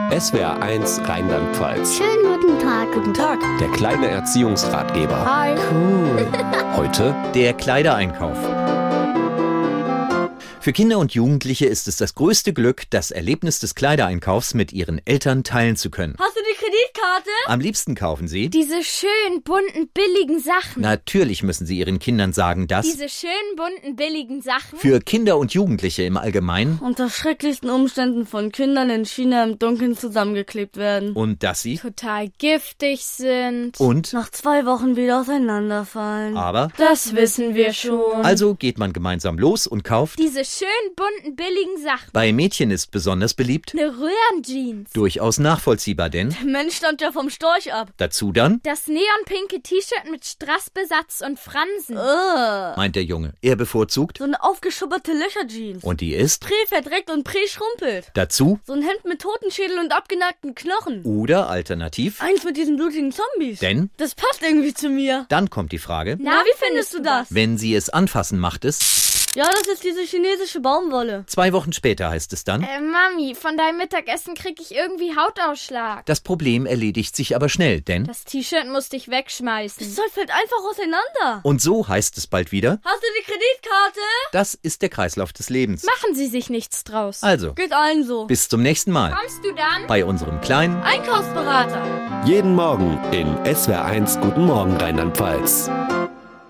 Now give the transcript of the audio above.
SWR1 Rheinland-Pfalz. Schönen guten Tag. Guten Tag. Der kleine Erziehungsratgeber. Hi. Cool. Heute Der Kleidereinkauf. Für Kinder und Jugendliche ist es das größte Glück, das Erlebnis des Kleidereinkaufs mit ihren Eltern teilen zu können. Hast du die Kreditkarte? Am liebsten kaufen sie... Diese schönen, bunten, billigen Sachen. Natürlich müssen sie ihren Kindern sagen, dass... Diese schönen, bunten, billigen Sachen. Für Kinder und Jugendliche im Allgemeinen... Unter schrecklichsten Umständen von Kindern in China im Dunkeln zusammengeklebt werden. Und dass sie... Total giftig sind. Und... Nach 2 Wochen wieder auseinanderfallen. Aber... Das wissen wir schon. Also geht man gemeinsam los und kauft... Diese schönen, bunten, billigen Sachen. Bei Mädchen ist besonders beliebt... Eine Röhrenjeans. Durchaus nachvollziehbar, denn... Der Mensch stammt ja vom Storch ab. Dazu dann... Das neonpinke T-Shirt mit Strassbesatz und Fransen. meint der Junge. Er bevorzugt... So eine aufgeschubberte Löcherjeans. Und die ist... Prä-verdreckt und prä-schrumpelt. Dazu... So ein Hemd mit Totenschädel und abgenackten Knochen. Oder alternativ... Eins mit diesen blutigen Zombies. Denn... Das passt irgendwie zu mir. Dann kommt die Frage... Na, wie findest du das? Wenn sie es anfassen, macht es... Ja, das ist diese chinesische Baumwolle. 2 Wochen später heißt es dann... Mami, von deinem Mittagessen krieg ich irgendwie Hautausschlag. Das Problem erledigt sich aber schnell, denn... Das T-Shirt musste ich wegschmeißen. Das Zeug fällt einfach auseinander. Und so heißt es bald wieder... Hast du die Kreditkarte? Das ist der Kreislauf des Lebens. Machen Sie sich nichts draus. Also, Geht allen so. bis zum nächsten Mal. Kommst du dann? Bei unserem kleinen... Einkaufsberater. jeden Morgen in SWR1 Guten Morgen Rheinland-Pfalz.